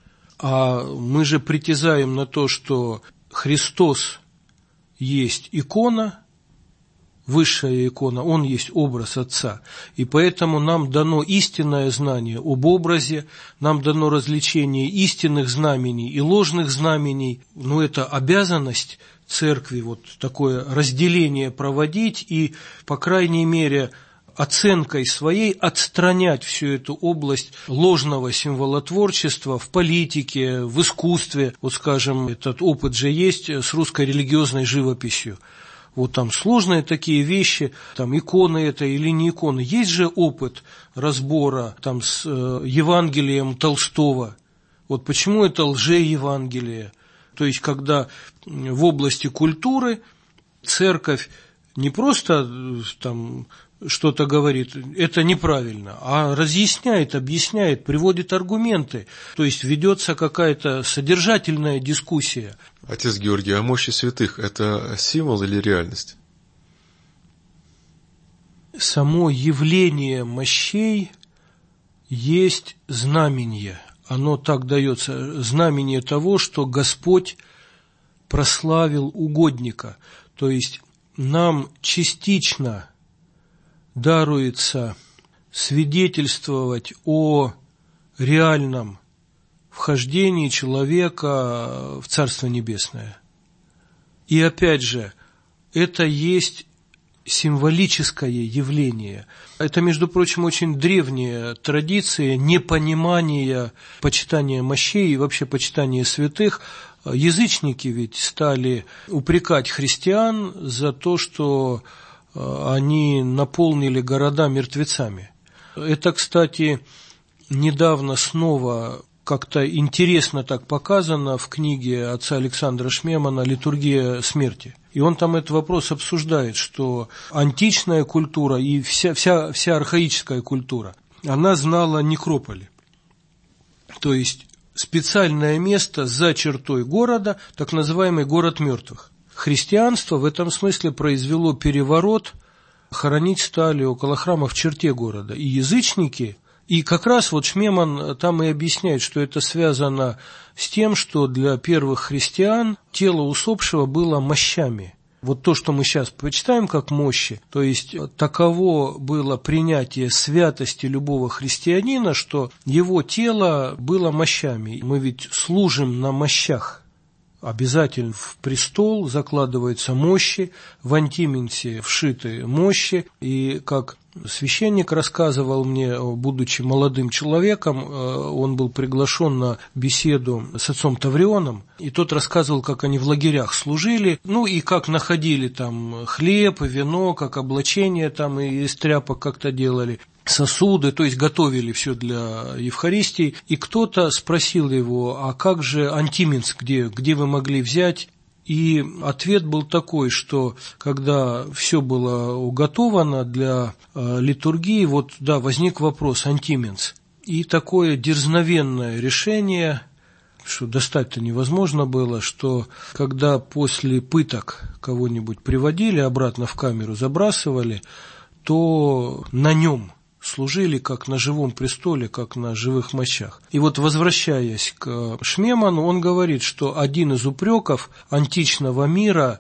А мы же притязаем на то, что Христос есть икона, высшая икона, он есть образ Отца, и поэтому нам дано истинное знание об образе, нам дано развлечение истинных знамений и ложных знамений, но это обязанность церкви вот такое разделение проводить и, по крайней мере, оценкой своей отстранять всю эту область ложного символотворчества в политике, в искусстве. Вот, скажем, этот опыт же есть с русской религиозной живописью. Вот там сложные такие вещи, там иконы это или не иконы. Есть же опыт разбора там с Евангелием Толстого. Вот почему это лже-евангелие? То есть, когда в области культуры церковь не просто там что-то говорит, это неправильно, а разъясняет, объясняет, приводит аргументы. То есть ведется какая-то содержательная дискуссия. Отец Георгий, а мощи святых – это символ или реальность? Само явление мощей есть знамение. Оно так дается, знамение того, что Господь прославил угодника. То есть нам частично даруется свидетельствовать о реальном вхождении человека в Царство Небесное. И опять же, это есть символическое явление. Это, между прочим, очень древняя традиция непонимания почитания мощей и вообще почитания святых. Язычники ведь стали упрекать христиан за то, что они наполнили города мертвецами. Это, кстати, недавно снова как-то интересно так показано в книге отца Александра Шмемана «Литургия смерти». И он там этот вопрос обсуждает, что античная культура и вся архаическая культура, она знала некрополи. То есть специальное место за чертой города, так называемый город мертвых. Христианство в этом смысле произвело переворот, хоронить стали около храма в черте города. И язычники, и как раз вот Шмеман там и объясняет, что это связано с тем, что для первых христиан тело усопшего было мощами. Вот то, что мы сейчас почитаем как мощи, то есть таково было принятие святости любого христианина, что его тело было мощами. Мы ведь служим на мощах. Обязательно в престол закладываются мощи, в антименсе вшиты мощи, и как священник рассказывал мне, будучи молодым человеком, он был приглашен на беседу с отцом Таврионом, и тот рассказывал, как они в лагерях служили, ну и как находили там хлеб, вино, как облачение там и из тряпок как-то делали. Сосуды, то есть готовили все для Евхаристии, и кто-то спросил его, а как же антименс, где вы могли взять? И ответ был такой, что когда все было уготовано для литургии, вот да, возник вопрос антименс. И такое дерзновенное решение, что достать-то невозможно было, что когда после пыток кого-нибудь приводили обратно в камеру, забрасывали, то на нем служили как на живом престоле, как на живых мощах. И вот, возвращаясь к Шмеману, он говорит, что один из упреков античного мира,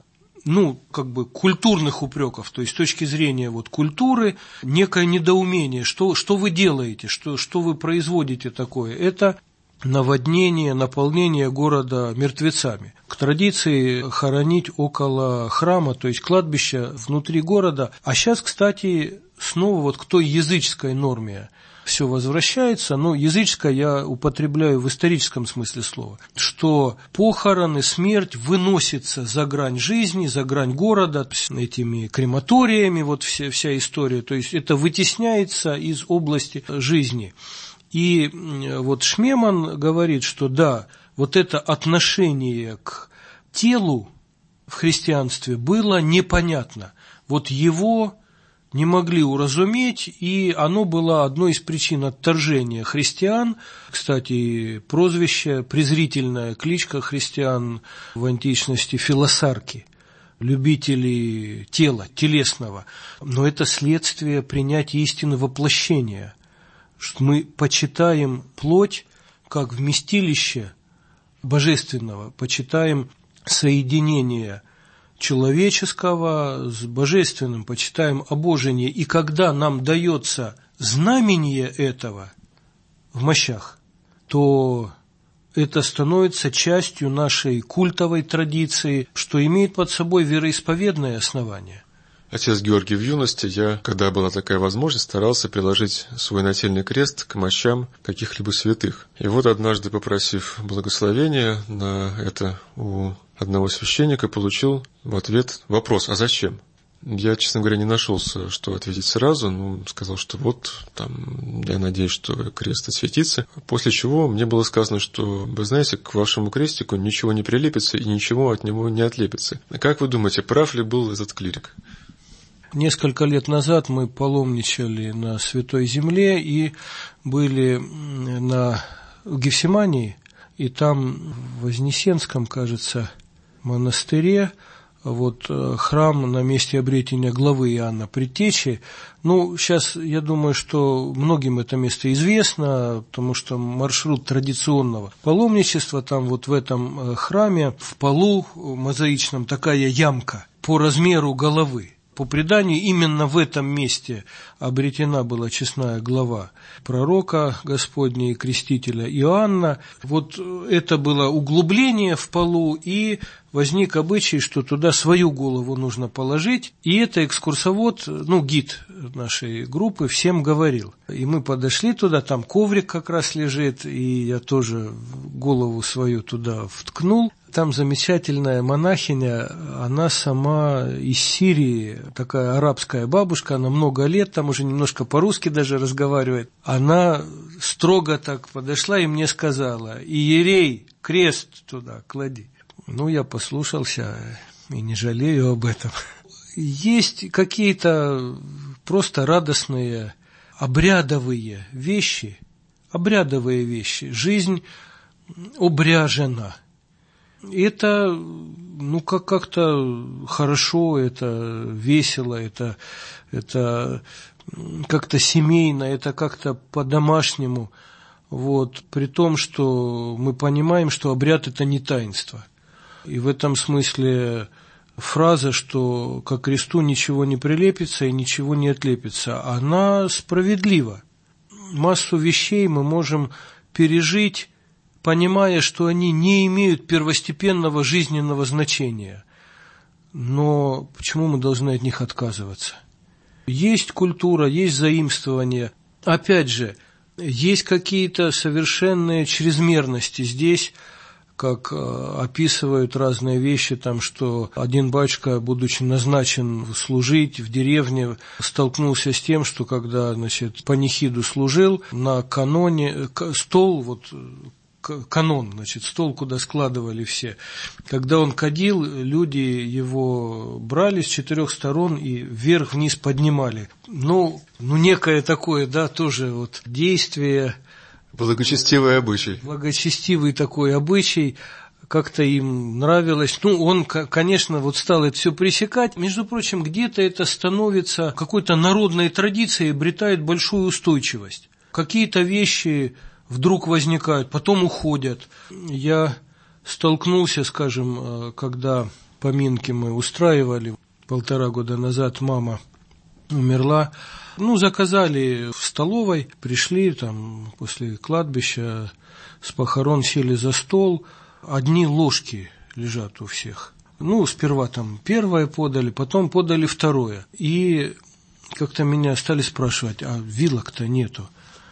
культурных упреков, то есть с точки зрения вот культуры, некое недоумение, что вы делаете, что вы производите такое, это наводнение, наполнение города мертвецами. К традиции хоронить около храма, то есть кладбища внутри города. А сейчас, кстати, снова вот к той языческой норме все возвращается, но языческое я употребляю в историческом смысле слова, что похороны, смерть выносится за грань жизни, за грань города, этими крематориями, вот вся история, то есть это вытесняется из области жизни. И вот Шмеман говорит, что да, вот это отношение к телу в христианстве было непонятно. Вот его не могли уразуметь, и оно было одной из причин отторжения христиан. Кстати, прозвище, презрительная кличка христиан в античности – филосарки, любители тела, телесного. Но это следствие принятия истины воплощения, что мы почитаем плоть как вместилище божественного, почитаем соединение человеческого с божественным, почитаем обожение. И когда нам дается знамение этого в мощах, то это становится частью нашей культовой традиции, что имеет под собой вероисповедное основание. Отец Георгий, в юности я, когда была такая возможность, старался приложить свой нательный крест к мощам каких-либо святых. И вот однажды, попросив благословения на это у одного священника, получил в ответ вопрос: а зачем? Я, честно говоря, не нашелся, что ответить сразу, сказал, что я надеюсь, что крест осветится. После чего мне было сказано, что, вы знаете, к вашему крестику ничего не прилепится и ничего от него не отлепится. Как вы думаете, прав ли был этот клирик? Несколько лет назад мы паломничали на Святой Земле и были в Гефсимании, и там в Вознесенском, кажется, монастыре, храм на месте обретения главы Иоанна Предтечи. Сейчас я думаю, что многим это место известно, потому что маршрут традиционного паломничества, там в этом храме в полу мозаичном такая ямка по размеру головы. По преданию, именно в этом месте обретена была честная глава пророка Господня и крестителя Иоанна. Это было углубление в полу, и возник обычай, что туда свою голову нужно положить. И это экскурсовод, гид нашей группы всем говорил. И мы подошли туда, там коврик как раз лежит, и я тоже голову свою туда вткнул. Там замечательная монахиня, она сама из Сирии, такая арабская бабушка, она много лет, там уже немножко по-русски даже разговаривает. Она строго так подошла и мне сказала: иерей, крест туда клади. Я послушался и не жалею об этом. Есть какие-то просто радостные, обрядовые вещи. Жизнь обряжена. Это, как-то хорошо, это весело, это как-то семейно, это как-то по-домашнему. При том, что мы понимаем, что обряд – это не таинство. И в этом смысле фраза, что ко кресту ничего не прилепится и ничего не отлепится, она справедлива. Массу вещей мы можем пережить, понимая, что они не имеют первостепенного жизненного значения. Но почему мы должны от них отказываться? Есть культура, есть заимствование. Опять же, есть какие-то совершенные чрезмерности здесь, как описывают разные вещи, что один батюшка, будучи назначен служить в деревне, столкнулся с тем, что когда, панихиду служил, на каноне стол, канон, стол, куда складывали все. Когда он кадил, люди его брали с 4 сторон и вверх-вниз поднимали. Некое такое, тоже действие. Благочестивый обычай. Благочестивый такой обычай, как-то им нравилось. Он, конечно, стал это все пресекать. Между прочим, где-то это становится какой-то народной традицией, обретает большую устойчивость. Какие-то вещи вдруг возникают, потом уходят. Я столкнулся, когда поминки мы устраивали, 1,5 года назад мама умерла. Заказали в столовой, пришли после кладбища, с похорон сели за стол, одни ложки лежат у всех. Сперва первое подали, потом подали второе. И как-то меня стали спрашивать: а вилок-то нету?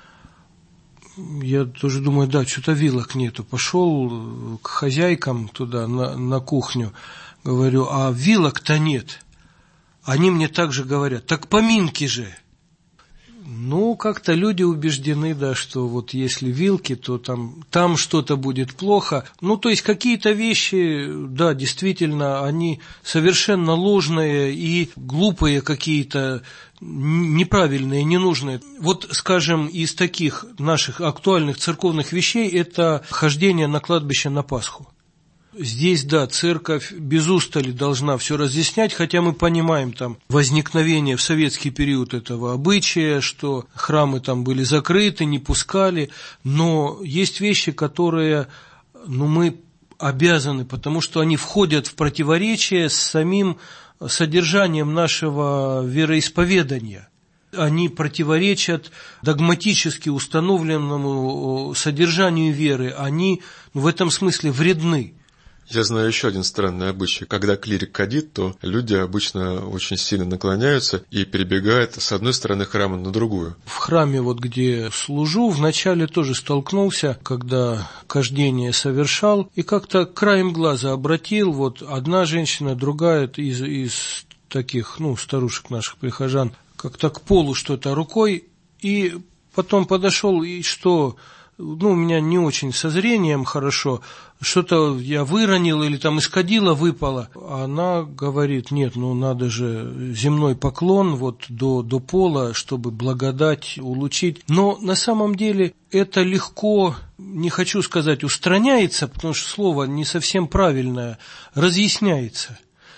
Я тоже думаю, что-то вилок нету. Пошел к хозяйкам туда, на кухню, говорю: а вилок-то нет. Они мне также говорят: так поминки же. Как-то люди убеждены, что если вилки, то там что-то будет плохо. То есть какие-то вещи, действительно, они совершенно ложные и глупые какие-то, неправильные, ненужные. Скажем, из таких наших актуальных церковных вещей это хождение на кладбище на Пасху. Здесь, церковь без устали должна все разъяснять, хотя мы понимаем возникновение в советский период этого обычая, что храмы были закрыты, не пускали, но есть вещи, которые мы обязаны, потому что они входят в противоречие с самим содержанием нашего вероисповедания. Они противоречат догматически установленному содержанию веры, они в этом смысле вредны. Я знаю еще один странный обычай. Когда клирик кадит, то люди обычно очень сильно наклоняются и перебегают с одной стороны храма на другую. В храме, вот где служу, вначале тоже столкнулся, когда кождение совершал, и как-то краем глаза обратил, вот одна женщина, другая из таких, старушек наших прихожан, как-то к полу что-то рукой, и потом подошел, и что... у меня не очень со зрением хорошо, что-то я выронил или там из кадила выпало. Она говорит, нет, надо же земной поклон вот до пола, чтобы благодать улучшить. Но на самом деле это легко, не хочу сказать устраняется, потому что слово не совсем правильное, разъясняется.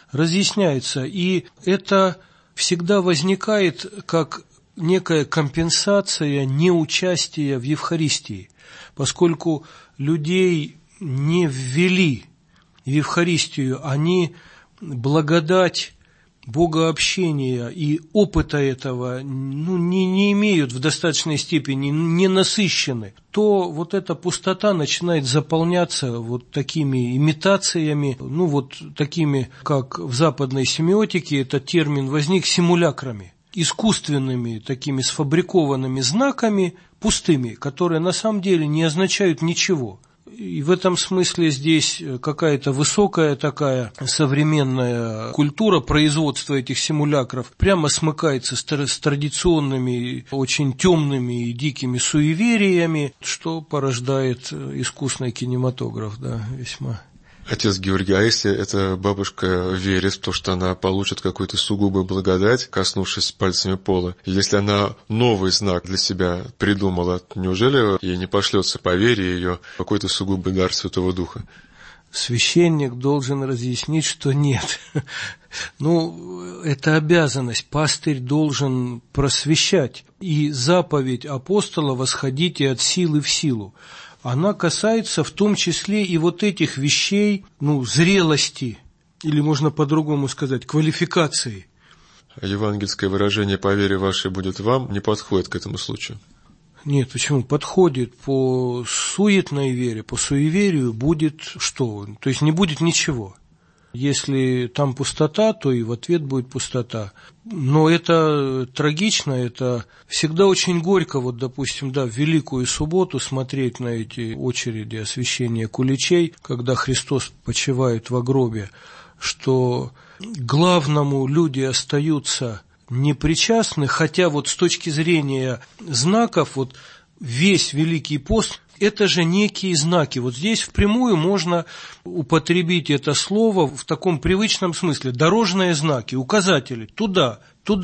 И это всегда возникает как некая компенсация неучастия в Евхаристии, поскольку людей не ввели в Евхаристию, они благодать богообщения и опыта этого не имеют в достаточной степени, не насыщены, то вот эта пустота начинает заполняться вот такими имитациями, такими, как в западной семиотике этот термин возник, симулякрами. Искусственными, такими сфабрикованными знаками, пустыми, которые на самом деле не означают ничего. И в этом смысле здесь какая-то высокая такая современная культура производства этих симулякров прямо смыкается с традиционными, очень темными и дикими суевериями, что порождает искусный кинематограф, весьма. Отец Георгий, а если эта бабушка верит в то, что она получит какую-то сугубую благодать, коснувшись пальцами пола, если она новый знак для себя придумала, неужели ей не пошлется по вере ее какой-то сугубый дар Святого Духа? Священник должен разъяснить, что нет. Это обязанность. Пастырь должен просвещать. И заповедь апостола «Восходите от силы в силу». Она касается в том числе и вот этих вещей, зрелости, или можно по-другому сказать, квалификации. Евангельское выражение «по вере вашей будет вам» не подходит к этому случаю. Нет, почему? Подходит по суетной вере, по суеверию будет что? То есть не будет ничего. Если там пустота, то и в ответ будет пустота. Но это трагично, это всегда очень горько, допустим, в Великую Субботу смотреть на эти очереди освящения куличей, когда Христос почивает во гробе, что главному люди остаются непричастны, хотя с точки зрения знаков, весь Великий пост – это же некие знаки. Здесь впрямую можно употребить это слово в таком привычном смысле. Дорожные знаки, указатели. Туда,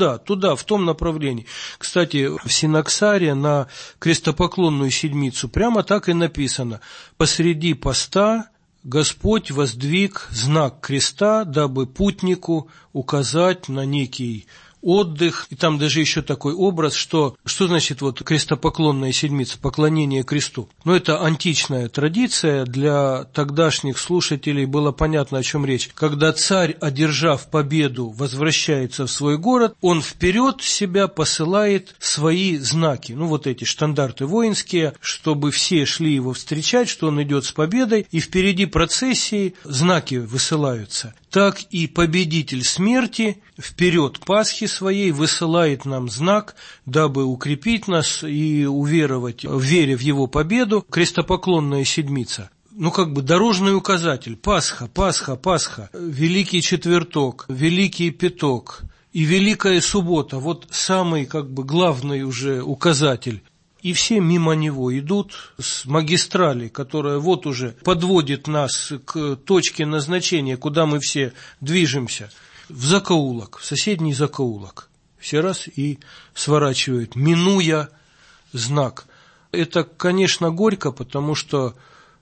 в том направлении. Кстати, в синоксаре на крестопоклонную седмицу прямо так и написано. Посреди поста Господь воздвиг знак креста, дабы путнику указать на некий отдых, и там даже еще такой образ, что значит крестопоклонная седмица, поклонение кресту. Это античная традиция, для тогдашних слушателей было понятно, о чем речь. Когда царь, одержав победу, возвращается в свой город, он вперед себя посылает свои знаки, эти штандарты воинские, чтобы все шли его встречать, что он идет с победой, и впереди процессии знаки высылаются. Так и победитель смерти вперед Пасхи своей высылает нам знак, дабы укрепить нас и уверовать в вере в его победу, крестопоклонная седмица. Дорожный указатель, Пасха, Великий Четверток, Великий Пяток и Великая Суббота, самый главный уже указатель. И все мимо него идут с магистрали, которая уже подводит нас к точке назначения, куда мы все движемся, в закоулок, в соседний закоулок. Все раз и сворачивают, минуя знак. Это, конечно, горько, потому что,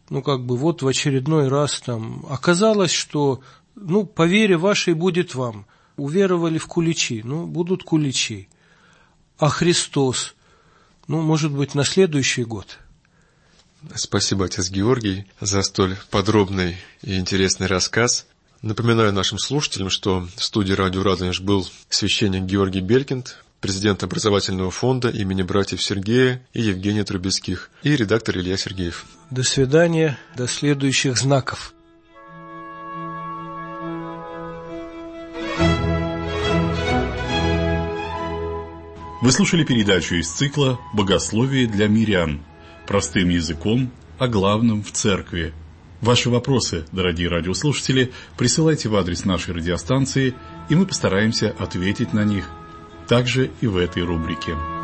в очередной раз оказалось, что, по вере вашей будет вам. Уверовали в куличи, будут куличи. А Христос? Может быть, на следующий год. Спасибо, отец Георгий, за столь подробный и интересный рассказ. Напоминаю нашим слушателям, что в студии радио «Радонеж» был священник Георгий Белькинд, президент образовательного фонда имени братьев Сергея и Евгения Трубецких и редактор Илья Сергеев. До свидания, до следующих знаков. Вы слушали передачу из цикла «Богословие для мирян». Простым языком о главном в церкви. Ваши вопросы, дорогие радиослушатели, присылайте в адрес нашей радиостанции, и мы постараемся ответить на них также и в этой рубрике.